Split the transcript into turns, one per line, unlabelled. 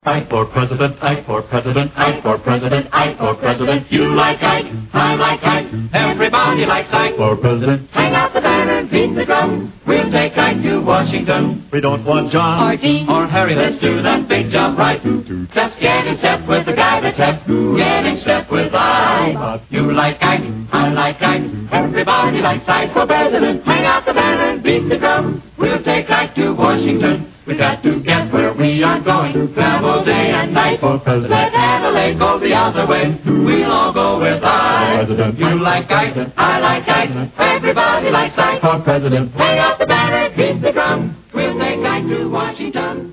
Ike for president, Ike for president, Ike for president, Ike for president. You like Ike, I like Ike, everybody likes Ike for president. Hang out the banner and beat the drum. We'll take Ike to Washington.
We don't want John
or Dean or Harry. Let's do that big job right. Let's get in step with the guy that's hep. Get in step with Ike. You like Ike, I like Ike, everybody likes Ike for president. Hang out the banner and beat the drum. We'll take Ike to Washington. We've got to get where we are going. Travel day and night for president. Let Adelaide go the other way. We'll all go with Ike. President. You like Ike, I like Ike, everybody likes Ike for president. Hang out the banner, beat the drum. We'll take Ike to Washington.